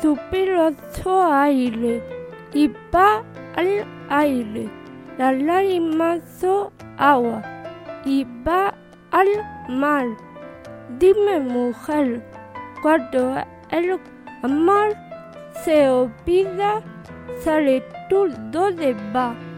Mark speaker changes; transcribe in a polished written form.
Speaker 1: suspiroso aire y va al aire. Las lágrimas son agua y va al mar. Dime, mujer, cuando el amor se olvida, ¿sabes tú dónde va?